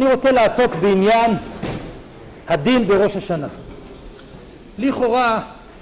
אני רוצה לעסוק בעניין הדין בראש השנה. לכאורה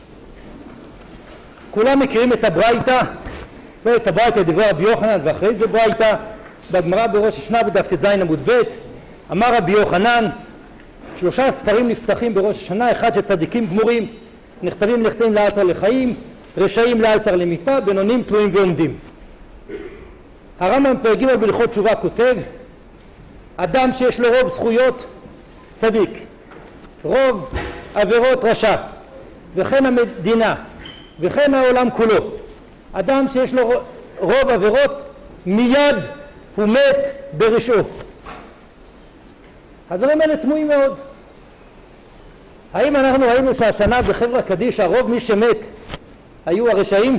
כולם מכירים את הברייתא, ואת הברייתא דברי רבי יוחנן, ואחרי זה ברייתא בגמרא בראש השנה בדף ט"ז עמוד ב'. אמר רבי יוחנן, 3 ספרים נפתחים בראש השנה, אחד שצדיקים גמורים, נכתבים לאלתר לחיים, רשעים לאלתר למיתה, בינונים תלויים ועומדים. הרמב"ם פרק ג' בהלכות תשובה כותב, אדם שיש לו רוב זכויות צדיק, רוב עבירות רשע, וכן המדינה וכן העולם כולו, אדם שיש לו רוב עבירות מיד הוא מת ברשעו. הדברים האלה תמוהים מאוד. האם אנחנו ראינו שהשנה בחברה קדישא רוב מי שמת היו הרשעים?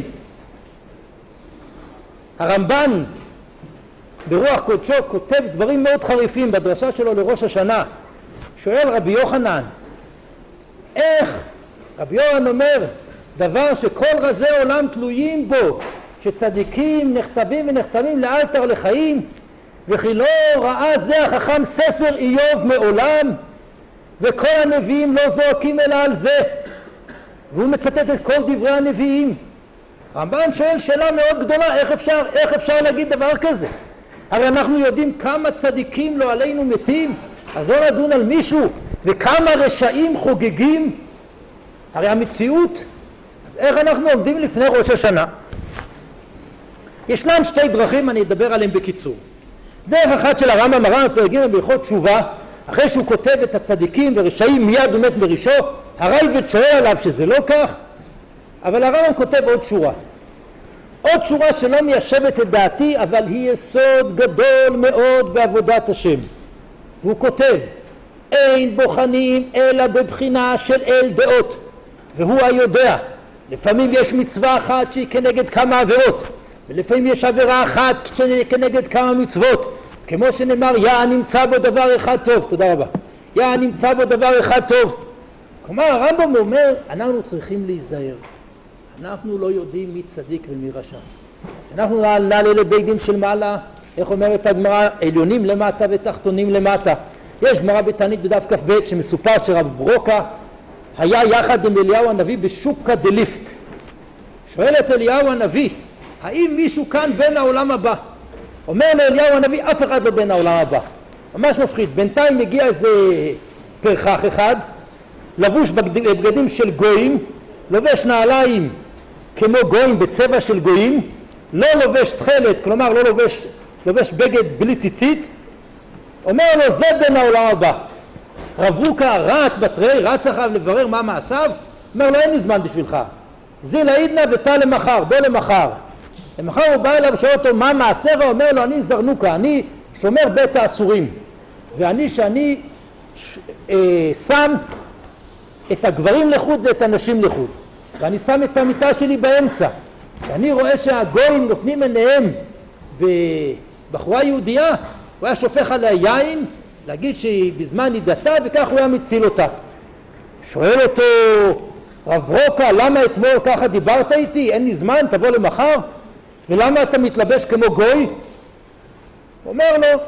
הרמב"ן ברוח קודשו כותב דברים מאוד חריפים בדרשה שלו לראש השנה. שואל רבי יוחנן, איך רבי יוחנן אומר דבר שכל רזי עולם תלויים בו, שצדיקים נכתבים ונחתמים לאלתר לחיים, וכי לא ראה זה החכם ספר איוב מעולם, וכל הנביאים לא זועקים אלא על זה, והוא מצטט את כל דברי הנביאים. הרמב"ן שואל שאלה מאוד גדולה, איך אפשר להגיד דבר כזה? הרי אנחנו יודעים כמה צדיקים לא עלינו מתים, אז לא נדון על מישהו, וכמה רשעים חוגגים. הרי המציאות, אז איך אנחנו עומדים לפני ראש השנה? ישנן 2 דרכים, אני אדבר עליהם בקיצור. דרך אחת של הרמב"ם, הרמב"ם פרק ג' בהלכות תשובה, אחרי שהוא כותב את הצדיקים ורשעים מיד הוא מת ברשעו, הרייבד שואל עליו שזה לא כך, אבל הרמב"ם כותב עוד שורה שלא מיישבת את דעתי, אבל היא יסוד גדול מאוד בעבודת השם. והוא כותב, אין בוחנים אלא בבחינה של אל דעות, והוא היודע. לפעמים יש מצווה אחת שהיא כנגד כמה עבירות, ולפעמים יש עבירה אחת שהיא כנגד כמה מצוות, כמו שנאמר, נמצא בו דבר אחד טוב. תודה רבה. נמצא בו דבר אחד טוב. כלומר, הרמב"ם אומר, אנחנו צריכים להיזהר. אנחנו לא יודעים מי צדיק ומי רשע. אנחנו נעלה לבית דין של מעלה, איך אומרת הגמרא, עליונים למטה ותחתונים למטה. יש גמרא בתענית בדף כ"ב שמסופר שרב ברוקה היה יחד עם אליהו הנביא בשוקה דליפט. שואל את אליהו הנביא, האם מישהו כאן בן העולם הבא? אומר לו אליהו הנביא, אף אחד לא בן העולם הבא. ממש מפחיד. בינתיים מגיע איזה פרחח אחד, לבוש בבגדים של גויים, לובש נעליים כמו גויים בצבע של גויים, לא לובש תכלת, כלומר לא לובש בגד בלי ציצית. אומר לו, זה בן העולם הבא. רב ברוקה רץ אחריו לברר מה מעשיו, אומר לו, אין לי זמן בשבילך, זה לעידנא ותא למחר, בוא למחר. למחר הוא בא אליו ושואל אותו מה מעשיך, אומר לו, אני זרנוקה, אני שומר בית האסורים, ואני שאני שם את הגברים לחוד ואת הנשים לחוד, ואני שם את המיטה שלי באמצע, ואני רואה שהגויים נותנים עיניהם בבחורה יהודייה, הוא היה שופך עליה יין להגיד שהיא בזמן נידתה, וכך הוא היה מציל אותה. שואל אותו רב ברוקה, למה אתמול ככה דיברת איתי? אין לי זמן, תבוא למחר. ולמה אתה מתלבש כמו גוי? הוא אומר לו,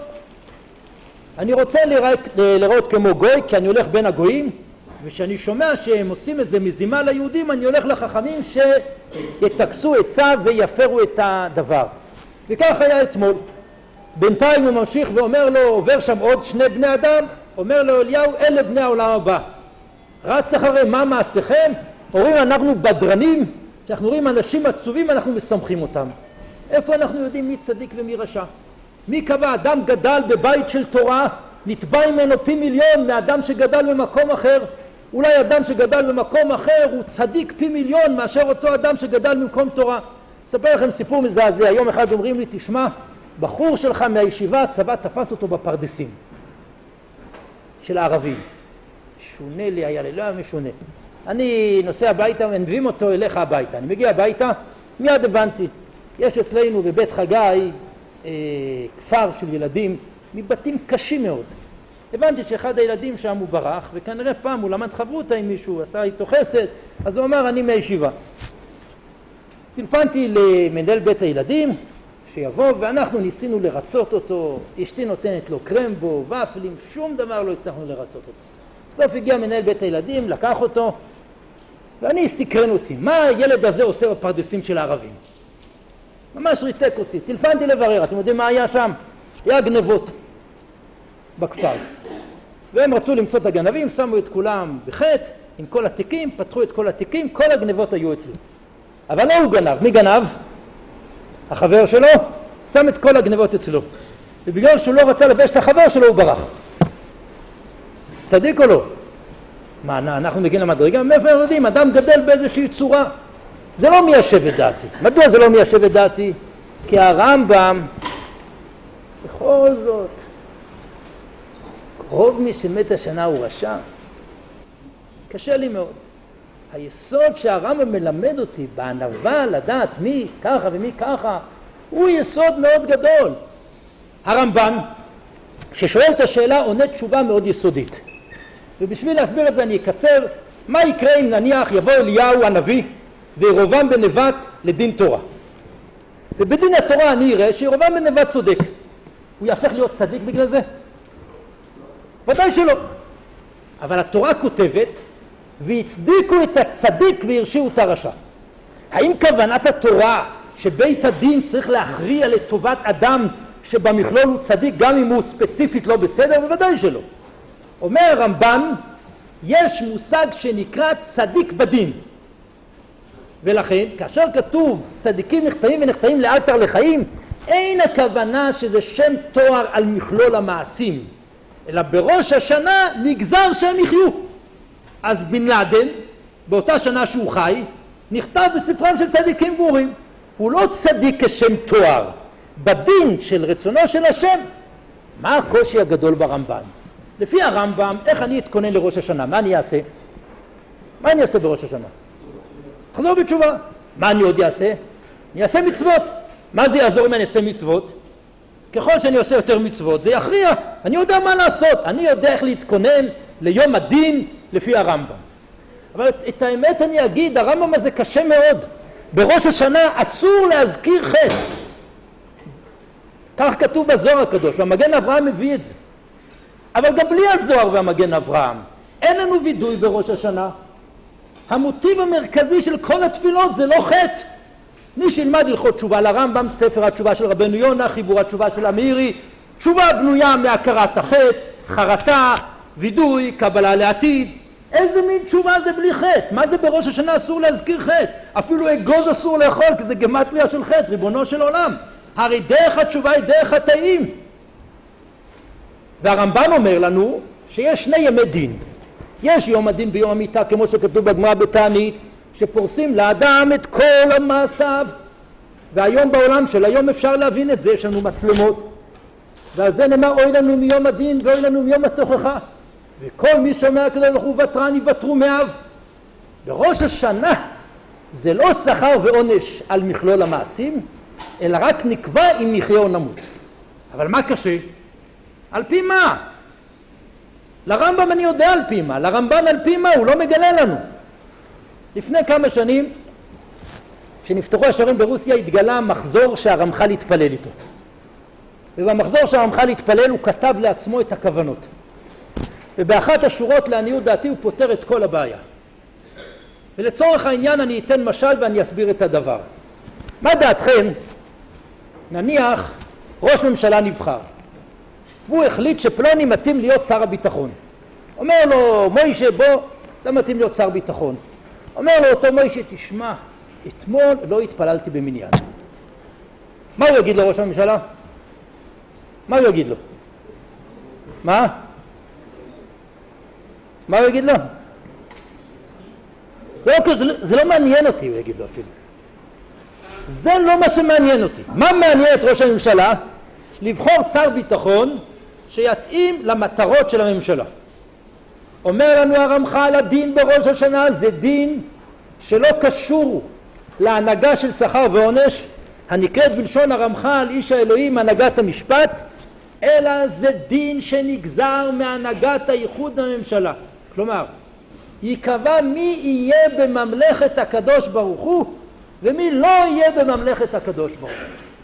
אני רוצה לראות כמו גוי, כי אני הולך בין הגויים, ושאני שומע שהם עושים איזה מזימה ליהודים, אני הולך לחכמים שיתקסו עצה ויפרו את הדבר. וכך היה אתמול. בינתיים הוא ממשיך ואומר לו, עובר שם עוד 2 בני אדם, אומר לו אליהו, אלה בני העולם הבא. רץ אחרי, מה מעשיכם? אומרים, אנחנו בדרנים, כשאנחנו רואים אנשים עצובים אנחנו משמחים אותם. איפה אנחנו יודעים מי צדיק ומי רשע? מי קבע? אדם גדל בבית של תורה, נתבע ממנו פי מיליון מאדם שגדל במקום אחר. אולי אדם שגדל במקום אחר הוא צדיק פי מיליון מאשר אותו אדם שגדל במקום תורה. אספר לכם סיפור מזעזע. יום אחד אומרים לי, תשמע, בחור שלך מהישיבה, הצבא תפס אותו בפרדסים של הערבים. שונה לי היה לי, לא היה משונה. אני נוסע הביתה, מנביאים אותו אליך הביתה. אני מגיע הביתה, מיד הבנתי. יש אצלנו בבית חגי כפר של ילדים מבתים קשים מאוד. הבנתי שאחד הילדים שם הוא ברח, וכנראה פעם הוא למד חברותה עם מישהו, עשה איתו חסד, אז הוא אמר, אני מהישיבה. טלפנתי למנהל בית הילדים, שיבוא, ואנחנו ניסינו לרצות אותו, אשתי נותנת לו קרמבו, ופלים, שום דבר לא הצלחנו לרצות אותו. בסוף הגיע מנהל בית הילדים, לקח אותו, ואני סקרן אותי, מה הילד הזה עושה בפרדסים של הערבים? ממש ריתק אותי, טלפנתי לברר, אתם יודעים מה היה שם? היה גנבות בכפר. והם רצו למצוא את הגנבים, שמו את כולם בחטא, עם כל התיקים, פתחו את כל התיקים, כל הגנבות היו אצלו. אבל לא הוא גנב, מי גנב? החבר שלו שם את כל הגנבות אצלו. ובגלל שהוא לא רצה לבש את החבר שלו, הוא ברח. צדיק או לא? מה, אנחנו מגיעים למדרגה? מאיפה אנחנו יודעים? אדם גדל באיזושהי צורה. זה לא מיישב את דעתי. מדוע זה לא מיישב את דעתי? כי הרמב"ם, בכל זאת, רוב מי שמת השנה הוא רשע. קשה לי מאוד. היסוד שהרמב"ם מלמד אותי בענווה לדעת מי ככה ומי ככה, הוא יסוד מאוד גדול. הרמב"ם, ששואל את השאלה, עונה תשובה מאוד יסודית. ובשביל להסביר את זה אני אקצר, מה יקרה אם נניח יבוא אליהו הנביא וירובעם בן נבט לדין תורה. ובדין התורה אני אראה שירובעם בן נבט צודק. הוא יהפך להיות צדיק בגלל זה? ודאי שלא. אבל התורה כותבת, והצדיקו את הצדיק והרשיעו את הרשע. האם כוונת התורה שבית הדין צריך להכריע לטובת אדם שבמכלול הוא צדיק גם אם הוא ספציפית לא בסדר? בוודאי שלא. אומר הרמב"ם, יש מושג שנקרא צדיק בדין. ולכן, כאשר כתוב צדיקים נחתאים ונחתאים לאלתר לחיים, אין הכוונה שזה שם תואר על מכלול המעשים, אלא בראש השנה נגזר שהם יחיו. אז בן לאדן, באותה שנה שהוא חי, נכתב בספרם של צדיקים ברורים. הוא לא צדיק כשם תואר. בדין של רצונו של השם, מה הקושי הגדול ברמב"ם? לפי הרמב"ם, איך אני אתכונן לראש השנה? מה אני אעשה? מה אני אעשה בראש השנה? חזור בתשובה. מה אני עוד אעשה? אני אעשה מצוות. מה זה יעזור אם אני אעשה מצוות? ככל שאני עושה יותר מצוות, זה יכריע. אני יודע מה לעשות. אני יודע איך להתכונן ליום הדין לפי הרמב"ם. אבל את האמת אני אגיד, הרמב"ם הזה קשה מאוד. בראש השנה אסור להזכיר חטא. כך כתוב בזוהר הקדוש, והמגן אברהם מביא את זה. אבל גם בלי הזוהר והמגן אברהם, אין לנו וידוי בראש השנה. המוטיב המרכזי של כל התפילות זה לא חטא. מי שילמד הלכות תשובה לרמב"ם, ספר התשובה של רבנו יונה, חיבור התשובה של המאירי, תשובה בנויה מהכרת החטא, חרטה, וידוי, קבלה לעתיד. איזה מין תשובה זה בלי חטא? מה זה בראש השנה אסור להזכיר חטא? אפילו אגוז אסור לאכול, כי זה גמטריה של חטא, ריבונו של עולם. הרי דרך התשובה היא דרך חטאים. והרמב"ם אומר לנו שיש שני ימי דין. יש יום הדין ביום המיטה, כמו שכתוב בגמרא בתענית, שפורסים לאדם את כל המעשיו. והיום בעולם של היום אפשר להבין את זה, יש לנו מצלמות. ועל זה נאמר, אוי לנו מיום הדין ואוי לנו מיום התוכחה. וכל מי שאומר הקדוש ברוך הוא ותרן יוותרו מאב. בראש השנה זה לא שכר ועונש על מכלול המעשים, אלא רק נקבע אם נחיה או נמות. אבל מה קשה? על פי מה? לרמב"ם אני יודע על פי מה, לרמב"ן על פי מה, הוא לא מגלה לנו. לפני כמה שנים, כשנפתחו השערים ברוסיה, התגלה מחזור שהרמח"ל התפלל איתו. ובמחזור שהרמח"ל התפלל הוא כתב לעצמו את הכוונות. ובאחת השורות לעניות דעתי הוא פותר את כל הבעיה. ולצורך העניין אני אתן משל ואני אסביר את הדבר. מה דעתכם? נניח ראש ממשלה נבחר. והוא החליט שפלוני מתאים להיות שר הביטחון. אומר לו, מוישה, בוא, אתה מתאים להיות שר ביטחון. אומר לו אותו מוישה, תשמע, אתמול לא התפללתי במניין. מה הוא יגיד לו ראש הממשלה? מה הוא יגיד לו? מה? מה הוא יגיד לו? זה לא מעניין אותי, הוא יגיד לו אפילו. זה לא מה שמעניין אותי. מה מעניין את ראש הממשלה? לבחור שר ביטחון שיתאים למטרות של הממשלה. אומר לנו הרמח"ל, הדין בראש השנה זה דין שלא קשור להנהגה של שכר ועונש, הנקראת בלשון הרמח"ל איש האלוהים הנהגת המשפט, אלא זה דין שנגזר מהנהגת הייחוד הממשלה. כלומר, יקבע מי יהיה בממלכת הקדוש ברוך הוא ומי לא יהיה בממלכת הקדוש ברוך הוא.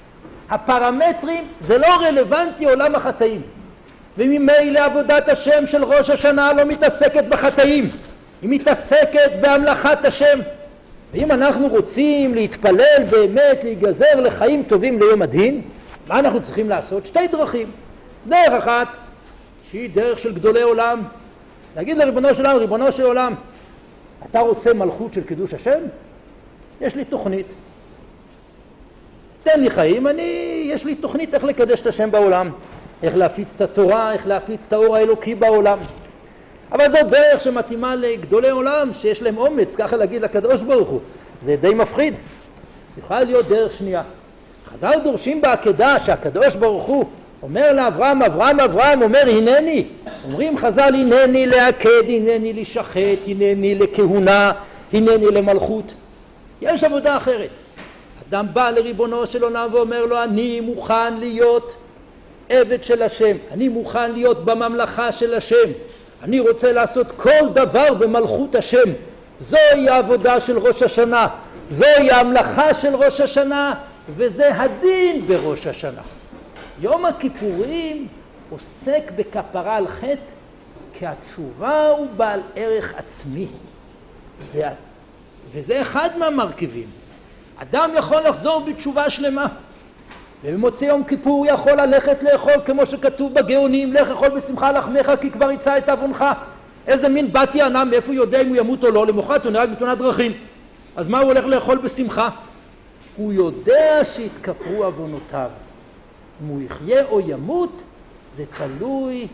הפרמטרים זה לא רלוונטי עולם החטאים. וממילא עבודת השם של ראש השנה לא מתעסקת בחטאים, היא מתעסקת בהמלכת השם. ואם אנחנו רוצים להתפלל באמת, להיגזר לחיים טובים ליום הדין, מה אנחנו צריכים לעשות? שתי דרכים. דרך אחת, שהיא דרך של גדולי עולם, להגיד לריבונו של עולם, ריבונו של עולם, אתה רוצה מלכות של קידוש השם? יש לי תוכנית. תן לי חיים, יש לי תוכנית איך לקדש את השם בעולם, איך להפיץ את התורה, איך להפיץ את האור האלוקי בעולם. אבל זו דרך שמתאימה לגדולי עולם שיש להם אומץ, ככה להגיד לקדוש ברוך הוא. זה די מפחיד. יכולה להיות דרך שנייה. חז"ל דורשים בעקדה שהקדוש ברוך הוא אומר לאברהם, אברהם אומר הנני. אומרים חז"ל הנני לעקד, הנני לשחט, הנני לכהונה, הנני למלכות. יש עבודה אחרת. אדם בא לריבונו של עולם ואומר לו, אני מוכן להיות עבד של השם, אני מוכן להיות בממלכה של השם, אני רוצה לעשות כל דבר במלכות השם. זוהי העבודה של ראש השנה, זוהי המלאכה של ראש השנה, וזה הדין בראש השנה. יום הכיפורים עוסק בכפרה על חטא, כי התשובה הוא בעל ערך עצמי, וזה אחד מהמרכיבים. אדם יכול לחזור בתשובה שלמה, ובמוצאי יום כיפור יכול ללכת לאכול כמו שכתוב בגאונים, לך אכול בשמחה לחמך כי כבר יצא את עוונך. איזה מין בת יענה, מאיפה הוא יודע אם הוא ימות או לא? למחרת הוא נהרג בתאונת דרכים, אז מה הוא הולך לאכול בשמחה? הוא יודע שהתכפרו עוונותיו. אם הוא יחיה או ימות זה תלוי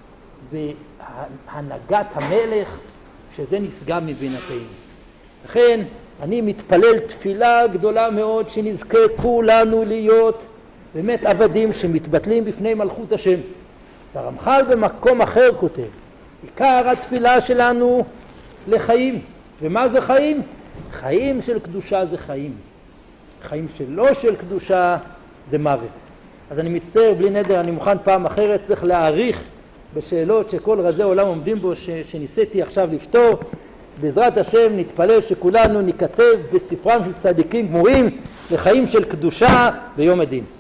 בהנהגת המלך, שזה נשגב מבינתנו. לכן אני מתפלל תפילה גדולה מאוד שנזכה כולנו להיות באמת עבדים שמתבטלים בפני מלכות השם. הרמח"ל במקום אחר כותב, עיקר התפילה שלנו לחיים. ומה זה חיים? חיים של קדושה זה חיים. חיים שלא של קדושה זה מוות. אז אני מצטער, בלי נדר, אני מוכן פעם אחרת, צריך להאריך בשאלות שכל רזי עולם עומדים בו, שניסיתי עכשיו לפתור. בעזרת השם נתפלל שכולנו ניכתב בספרם של צדיקים גמורים לחיים של קדושה ביום הדין.